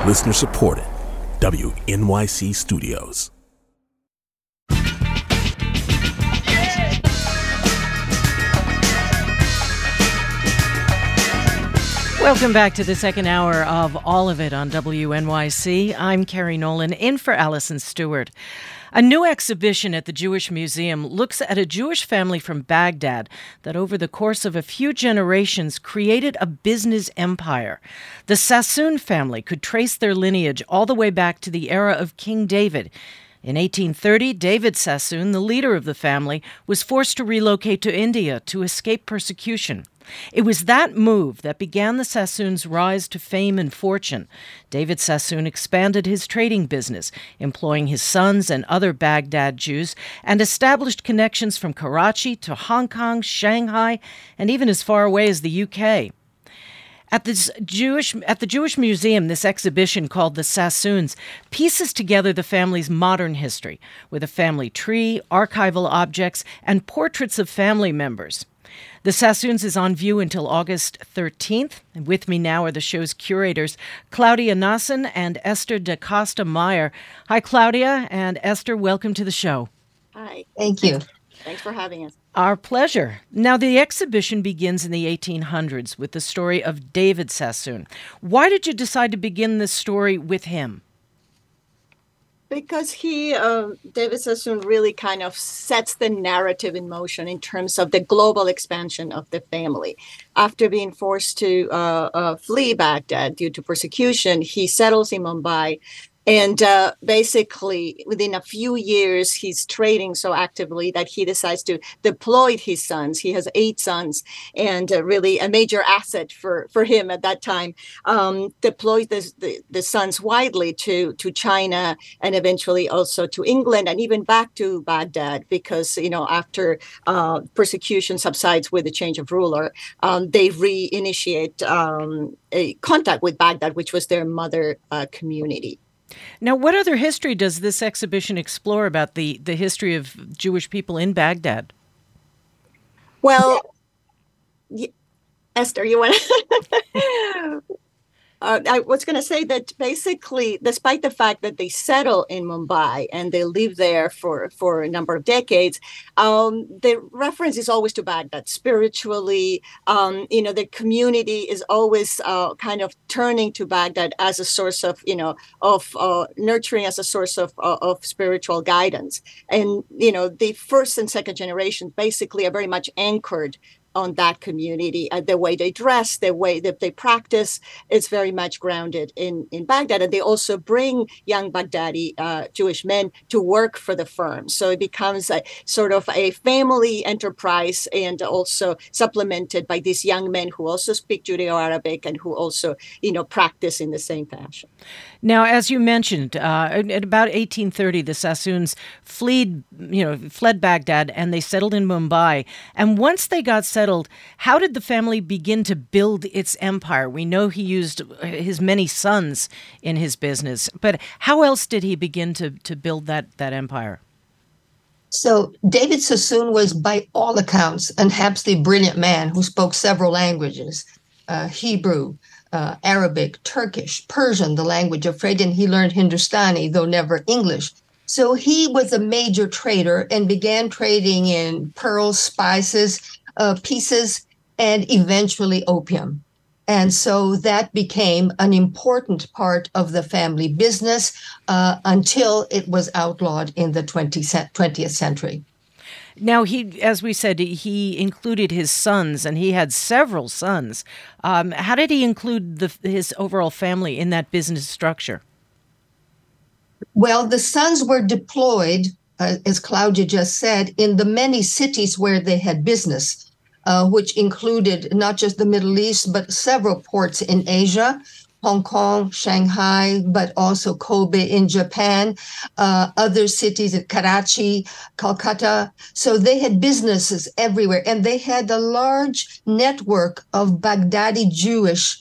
Listener supported. WNYC Studios. Welcome back to the second hour of All of It on WNYC. I'm Carrie Nolan, in for Allison Stewart. A new exhibition at the Jewish Museum looks at a Jewish family from Baghdad that over the course of a few generations created a business empire. The Sassoon family could trace their lineage all the way back to the era of King David. In 1830, David Sassoon, the leader of the family, was forced to relocate to India to escape persecution. It was that move that began the Sassoons' rise to fame and fortune. David Sassoon expanded his trading business, employing his sons and other Baghdad Jews, and established connections from Karachi to Hong Kong, Shanghai, and even as far away as the UK. At the Jewish Museum, this exhibition called The Sassoons pieces together the family's modern history with a family tree, archival objects, and portraits of family members. The Sassoons is on view until August 13th. And with me now are the show's curators, Claudia Nassen and Esther DaCosta Meyer. Hi, Claudia and Esther. Welcome to the show. Hi. Thank you. Thanks for having us. Our pleasure. Now, the exhibition begins in the 1800s with the story of David Sassoon. Why did you decide to begin this story with him? Because David Sassoon really kind of sets the narrative in motion in terms of the global expansion of the family. After being forced to flee Baghdad due to persecution, he settles in Mumbai. And basically, within a few years, he's trading so actively that he decides to deploy his sons. He has 8 sons, and really a major asset for him at that time. Deploys the sons widely to China and eventually also to England and even back to Baghdad because, after persecution subsides with the change of ruler, they reinitiate a contact with Baghdad, which was their mother community. Now, what other history does this exhibition explore about the history of Jewish people in Baghdad? Well, Esther, you want to... I was going to say that basically, despite the fact that they settle in Mumbai and they live there for a number of decades, the reference is always to Baghdad. Spiritually, the community is always kind of turning to Baghdad as a source of nurturing, as a source of spiritual guidance. And, the first and second generations basically are very much anchored on that community. The way they dress, the way that they practice, it's very much grounded in Baghdad. And they also bring young Baghdadi Jewish men to work for the firm. So it becomes a sort of a family enterprise and also supplemented by these young men who also speak Judeo-Arabic and who also, practice in the same fashion. Now, as you mentioned, at about 1830, the Sassoons fled Baghdad and they settled in Mumbai. And once they got settled, how did the family begin to build its empire? We know he used his many sons in his business, but how else did he begin to build that empire? So David Sassoon was, by all accounts, an absolutely brilliant man who spoke several languages, Hebrew, Arabic, Turkish, Persian, the language of trade, and he learned Hindustani, though never English. So he was a major trader and began trading in pearls, spices, pieces, and eventually opium. And so that became an important part of the family business until it was outlawed in the 20th century. Now, as we said, he included his sons, and he had several sons. How did he include his overall family in that business structure? Well, the sons were deployed, as Claudia just said, in the many cities where they had business, which included not just the Middle East, but several ports in Asia, Hong Kong, Shanghai, but also Kobe in Japan, other cities in Karachi, Calcutta. So they had businesses everywhere, and they had a large network of Baghdadi Jewish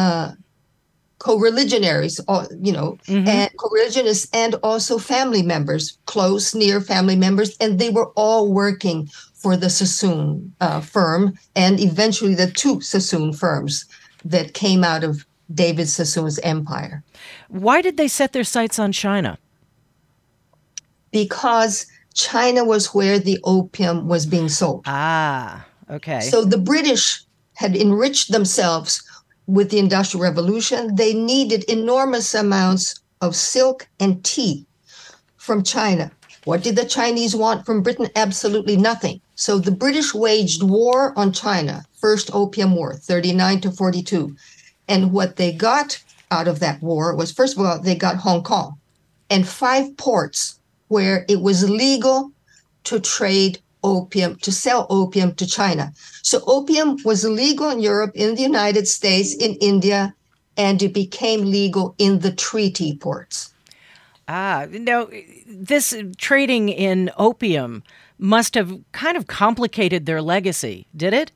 co-religionaries, and co-religionists, and also family members, close, near family members, and they were all working for the Sassoon firm, and eventually the 2 Sassoon firms that came out of David Sassoon's empire. Why did they set their sights on China? Because China was where the opium was being sold. Ah, okay. So the British had enriched themselves with the Industrial Revolution. They needed enormous amounts of silk and tea from China. What did the Chinese want from Britain? Absolutely nothing. So the British waged war on China, First Opium War, 39 to 42. And what they got out of that war was, first of all, they got Hong Kong and 5 ports where it was legal to trade opium, to sell opium to China. So opium was illegal in Europe, in the United States, in India, and it became legal in the treaty ports. Now, this trading in opium must have kind of complicated their legacy, did it?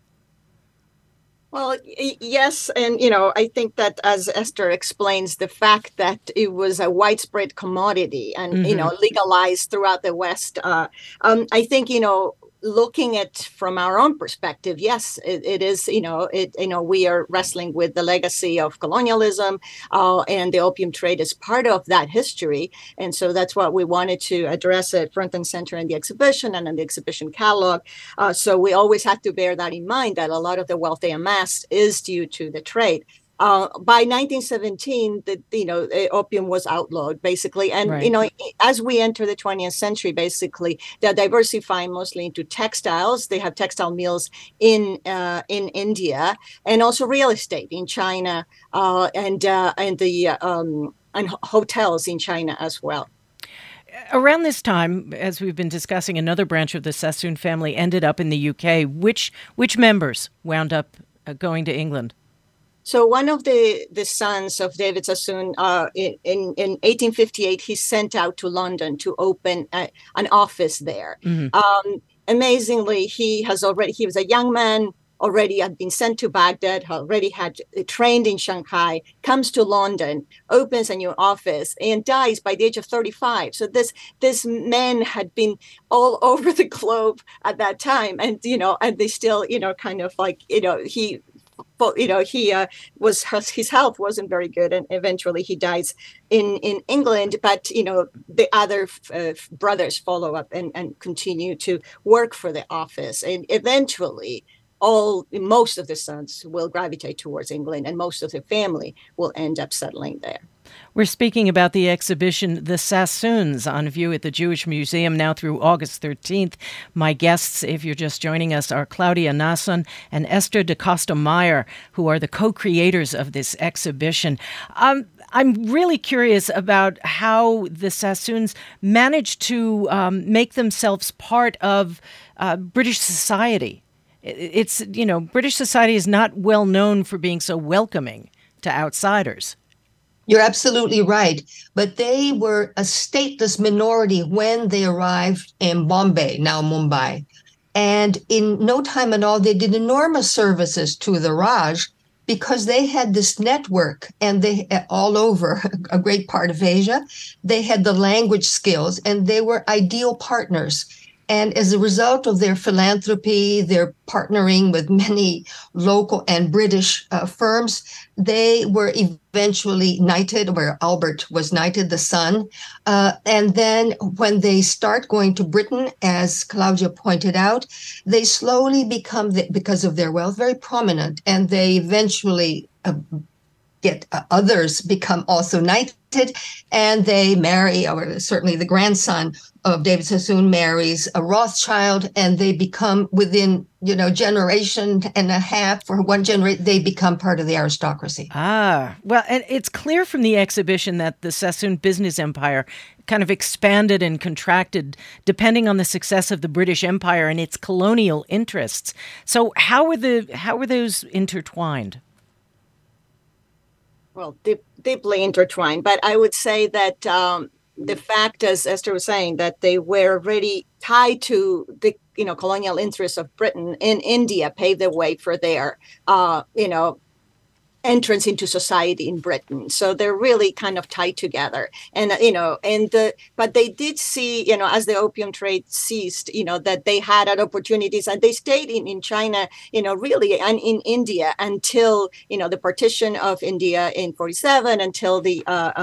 Well, yes. And, I think that as Esther explains, the fact that it was a widespread commodity and, legalized throughout the West, I think, looking at from our own perspective, yes, it is, we are wrestling with the legacy of colonialism and the opium trade is part of that history. And so that's what we wanted to address at front and center in the exhibition and in the exhibition catalog. So we always have to bear that in mind, that a lot of the wealth they amassed is due to the trade. By 1917, opium was outlawed, basically. And, right. As we enter the 20th century, basically, they're diversifying mostly into textiles. They have textile mills in India and also real estate in China and hotels in China as well. Around this time, as we've been discussing, another branch of the Sassoon family ended up in the UK. Which members wound up going to England? So one of the sons of David Sassoon, in 1858, he sent out to London to open an office there. Mm-hmm. Amazingly, he was a young man, already had been sent to Baghdad, already had trained in Shanghai, comes to London, opens a new office, and dies by the age of 35. So this man had been all over the globe at that time, and they still, kind of like, he. But his health wasn't very good, and eventually he dies in England. But the other brothers follow up and continue to work for the office, and eventually most of the sons will gravitate towards England, and most of the family will end up settling there. We're speaking about the exhibition The Sassoons, on view at the Jewish Museum now through August 13th. My guests, if you're just joining us, are Claudia Nason and Esther DaCosta-Meyer, who are the co-creators of this exhibition. I'm really curious about how the Sassoons managed to make themselves part of British society. It's, British society is not well known for being so welcoming to outsiders. You're absolutely right. But they were a stateless minority when they arrived in Bombay, now Mumbai. And in no time at all, they did enormous services to the Raj because they had this network, and they all over a great part of Asia. They had the language skills, and they were ideal partners. And as a result of their philanthropy, their partnering with many local and British firms, they were eventually knighted, where Albert was knighted, the son. And then when they start going to Britain, as Claudia pointed out, they slowly become, because of their wealth, very prominent. And they eventually others become also knighted, and they marry, or certainly the grandson of David Sassoon marries a Rothschild, and they become within, generation and a half or one generation, they become part of the aristocracy. Well, and it's clear from the exhibition that the Sassoon business empire kind of expanded and contracted depending on the success of the British Empire and its colonial interests. So how were those intertwined? Well, deeply intertwined. But I would say that the fact, as Esther was saying, that they were already tied to the colonial interests of Britain in India paved the way for their entrance into society in Britain. So they're really kind of tied together. And, but they did see, as the opium trade ceased, that they had opportunities, and they stayed in China, really, and in India until, the partition of India in 47, until the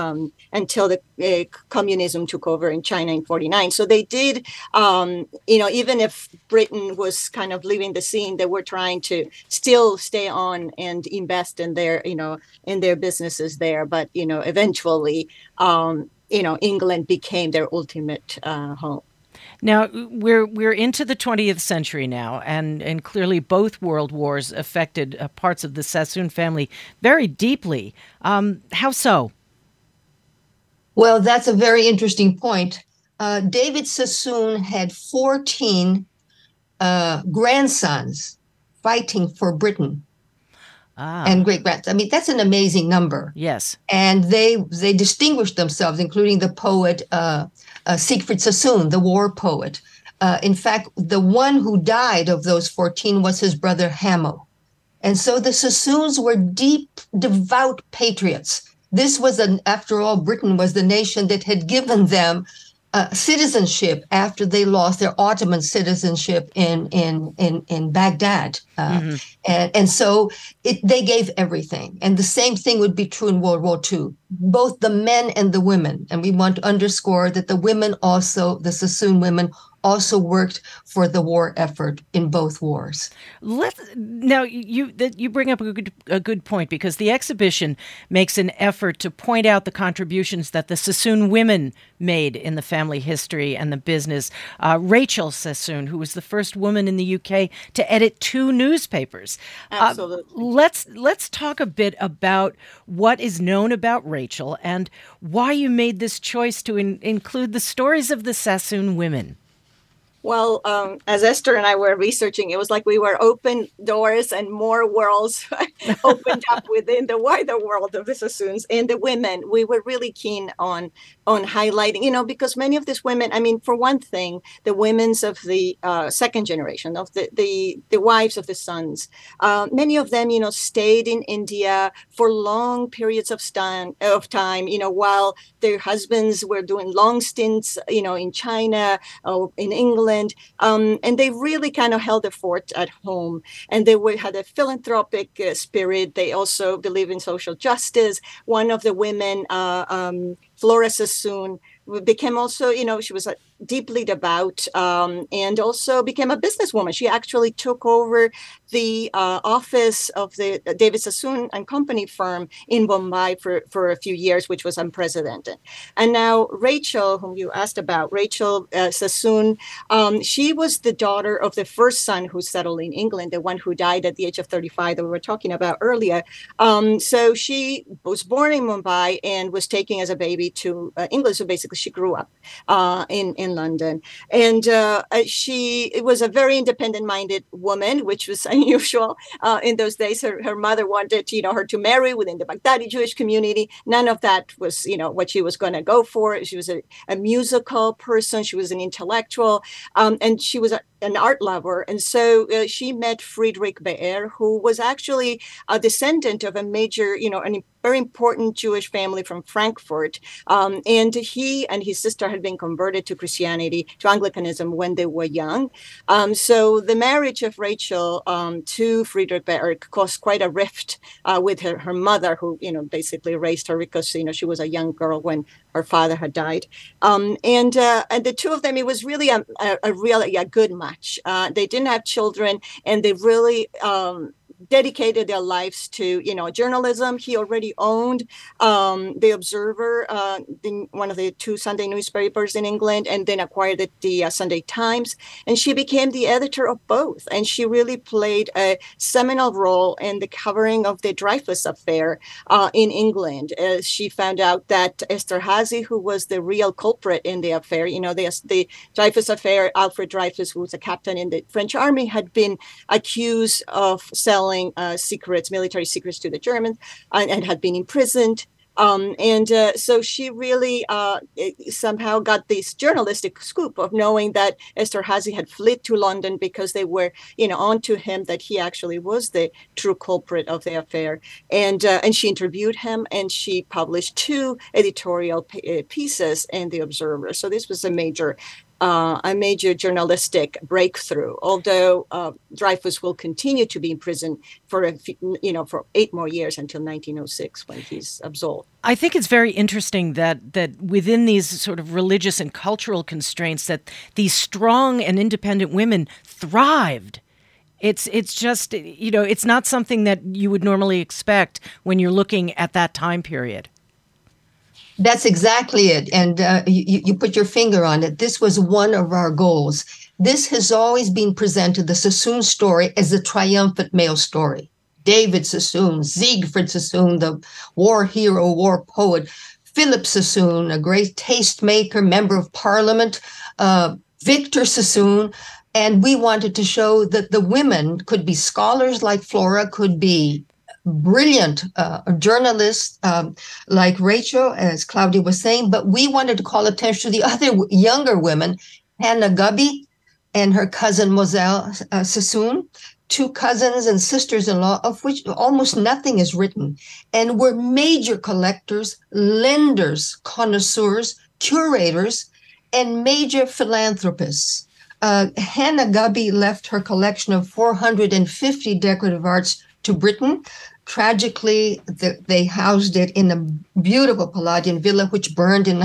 communism took over in China in 49. So they did, even if Britain was kind of leaving the scene, they were trying to still stay on and invest in their businesses there. But, eventually, England became their ultimate home. Now, we're into the 20th century now, and clearly both world wars affected parts of the Sassoon family very deeply. How so? Well, that's a very interesting point. David Sassoon had 14 grandsons fighting for Britain. And great-grands. I mean, that's an amazing number. Yes. And they distinguished themselves, including the poet Siegfried Sassoon, the war poet. In fact, the one who died of those 14 was his brother Hamo. And so the Sassoons were deep, devout patriots. This was, after all, Britain was the nation that had given them citizenship after they lost their Ottoman citizenship in Baghdad. And so they gave everything. And the same thing would be true in World War II, both the men and the women. And we want to underscore that the women also, the Sassoon women, also worked for the war effort in both wars. Now, you bring up a good point, because the exhibition makes an effort to point out the contributions that the Sassoon women made in the family history and the business. Rachel Sassoon, who was the first woman in the UK to edit 2 newspapers. Absolutely. Let's talk a bit about what is known about Rachel and why you made this choice to include the stories of the Sassoon women. Well, as Esther and I were researching, it was like we were open doors and more worlds opened up within the wider world of the Sassoons and the women. We were really keen on highlighting, because many of these women, I mean, for one thing, the women's of the second generation, of the wives of the sons, many of them, stayed in India for long periods of time, while their husbands were doing long stints, in China or in England. And they really kind of held the fort at home, and they had a philanthropic spirit. They also believe in social justice. One of the women, Flora Sassoon, became also, she was deeply devout, and also became a businesswoman. She actually took over the office of the David Sassoon and Company firm in Bombay for a few years, which was unprecedented. And now Rachel, whom you asked about, Rachel Sassoon, she was the daughter of the first son who settled in England, the one who died at the age of 35 that we were talking about earlier. So she was born in Mumbai and was taken as a baby to England. So basically she grew up in London. And she was a very independent-minded woman, which was unusual in those days. Her mother wanted, her to marry within the Baghdadi Jewish community. None of that was, what she was going to go for. She was a musical person. She was an intellectual, and she was an art lover. And so she met Friedrich Beer, who was actually a descendant of a major, an very important Jewish family from Frankfurt. And he and his sister had been converted to Christianity, to Anglicanism, when they were young. So the marriage of Rachel to Friedrich Beer caused quite a rift with her mother, who, basically raised her because, she was a young girl when her father had died. And the two of them, it was really a good match. They didn't have children, and they really dedicated their lives to, journalism. He already owned The Observer, one of the 2 Sunday newspapers in England, and then acquired the Sunday Times. And she became the editor of both. And she really played a seminal role in the covering of the Dreyfus affair in England. She found out that Esterhazy, who was the real culprit in the affair, the Dreyfus affair, Alfred Dreyfus, who was a captain in the French army, had been accused of selling military secrets to the Germans, and had been imprisoned. So she really somehow got this journalistic scoop of knowing that Esterhazy had fled to London because they were, onto him that he actually was the true culprit of the affair. And she interviewed him, and she published 2 editorial pieces in the Observer. So this was a major journalistic breakthrough. Although Dreyfus will continue to be in prison for 8 more years until 1906 when he's absolved. I think it's very interesting that within these sort of religious and cultural constraints, that these strong and independent women thrived. It's just, it's not something that you would normally expect when you're looking at that time period. That's exactly it. And you put your finger on it. This was one of our goals. This has always been presented, the Sassoon story, as a triumphant male story. David Sassoon, Siegfried Sassoon, the war hero, war poet, Philip Sassoon, a great tastemaker, member of parliament, Victor Sassoon. And we wanted to show that the women could be scholars like Flora, could be brilliant journalists like Rachel, as Claudia was saying, but we wanted to call attention to the other younger women, Hannah Gubby and her cousin Moselle Sassoon, 2 cousins and sisters-in-law, of which almost nothing is written, and were major collectors, lenders, connoisseurs, curators, and major philanthropists. Hannah Gubby left her collection of 450 decorative arts to Britain. Tragically, they housed it in a beautiful Palladian villa, which burned in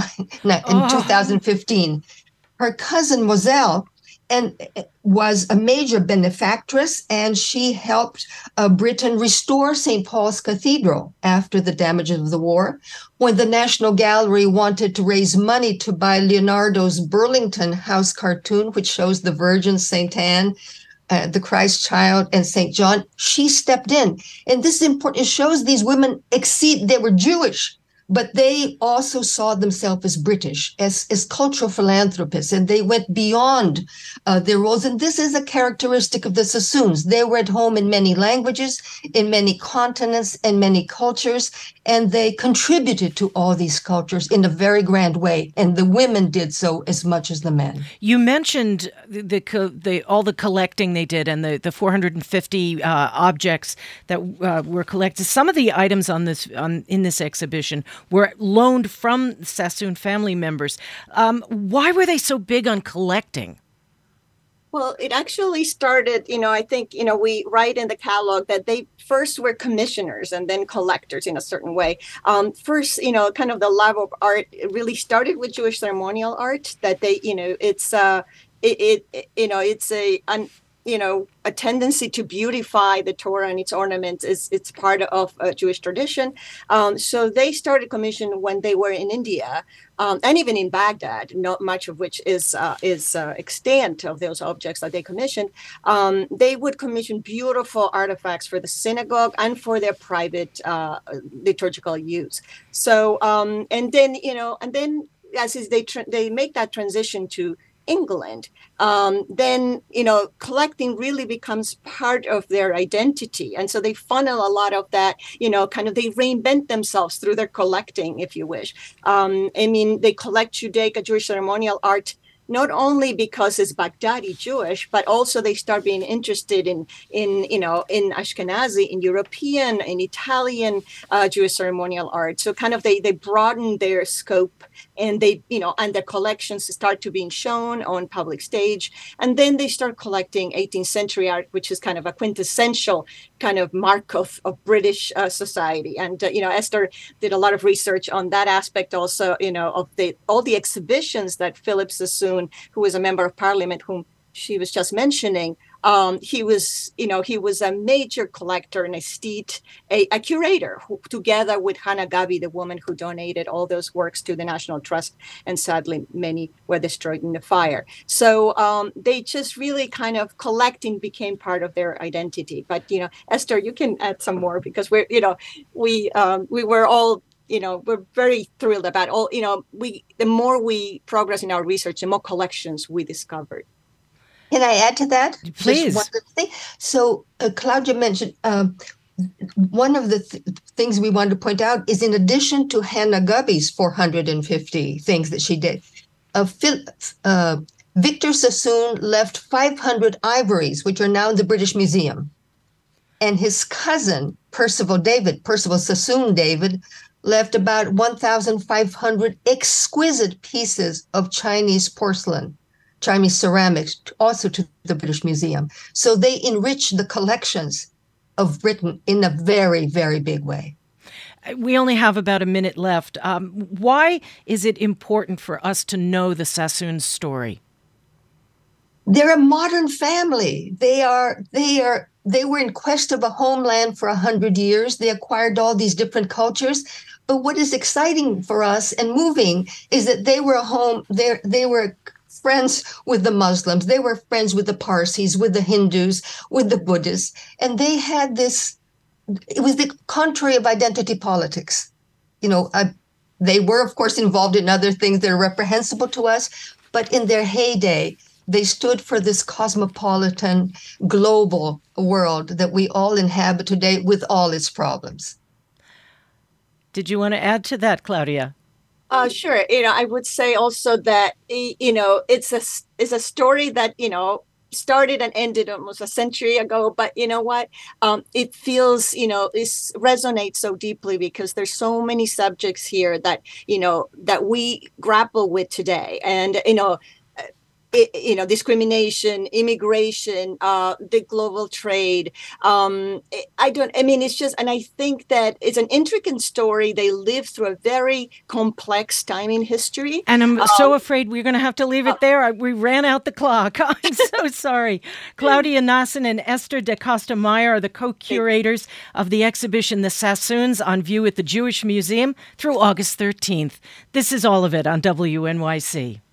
2015. Her cousin Moselle was a major benefactress, and she helped Britain restore St. Paul's Cathedral after the damages of the war. When the National Gallery wanted to raise money to buy Leonardo's Burlington House cartoon, which shows the Virgin, St. Anne, the Christ Child, and St. John, she stepped in. And this is important. It shows these women they were Jewish, but they also saw themselves as British, as cultural philanthropists, and they went beyond their roles. And this is a characteristic of the Sassoons. They were at home in many languages, in many continents, and many cultures, and they contributed to all these cultures in a very grand way. And the women did so as much as the men. You mentioned all the collecting they did, and the 450 objects that were collected. Some of the items in this exhibition were loaned from Sassoon family members. Why were they so big on collecting? Well, it actually started, I think, we write in the catalog that they first were commissioners and then collectors in a certain way. First, kind of the love of art, it really started with Jewish ceremonial art, that they, it's a tendency to beautify the Torah and its ornaments. It's part of a Jewish tradition. So they started commission when they were in India, and even in Baghdad, not much of which is extant of those objects that they commissioned. They would commission beautiful artifacts for the synagogue and for their private liturgical use. So, and then as they make that transition to England, then collecting really becomes part of their identity, and so they funnel a lot of that. They reinvent themselves through their collecting, if you wish. They collect Judaic Jewish ceremonial art not only because it's Baghdadi Jewish, but also they start being interested in Ashkenazi, in European, in Italian Jewish ceremonial art. So they broaden their scope, and and their collections start to being shown on public stage. And then they start collecting 18th century art, which is kind of a quintessential kind of mark of British society. And, Esther did a lot of research on that aspect also, of all the exhibitions that Philip Sassoon, who was a member of parliament, whom she was just mentioning, he was a major collector and a curator, who, together with Hannah Gubby, the woman who donated all those works to the National Trust, and sadly many were destroyed in the fire. So they just really kind of collecting became part of their identity. But Esther, you can add some more, because we were all. We're very thrilled about all. The more we progress in our research, the more collections we discovered. Can I add to that? Please. Just one thing. So Claudia mentioned one of the things we wanted to point out is, in addition to Hannah Gubby's 450 things that she did, Victor Sassoon left 500 ivories, which are now in the British Museum. And his cousin, Percival Sassoon David, left about 1,500 exquisite pieces of Chinese porcelain, Chinese ceramics, also to the British Museum. So they enriched the collections of Britain in a very, very big way. We only have about a minute left. Why is it important for us to know the Sassoon story? They're a modern family. They were in quest of a homeland for 100 years. They acquired all these different cultures. But what is exciting for us and moving is that they were friends with the Muslims. They were friends with the Parsis, with the Hindus, with the Buddhists. And they had this, it was the contrary of identity politics. They were, of course, involved in other things that are reprehensible to us. But in their heyday, they stood for this cosmopolitan, global world that we all inhabit today with all its problems. Did you want to add to that, Claudia? Sure. I would say also that, it's a story that, started and ended almost a century ago. But you know what? It feels, it resonates so deeply because there's so many subjects here that, that we grapple with today. And, discrimination, immigration, the global trade. It's just, and I think that it's an intricate story. They lived through a very complex time in history. And I'm so afraid we're going to have to leave it there. We ran out the clock. I'm so sorry. Claudia Nassen and Esther Da Costa Meyer are the co-curators of the exhibition The Sassoons on view at the Jewish Museum through August 13th. This is All of It on WNYC.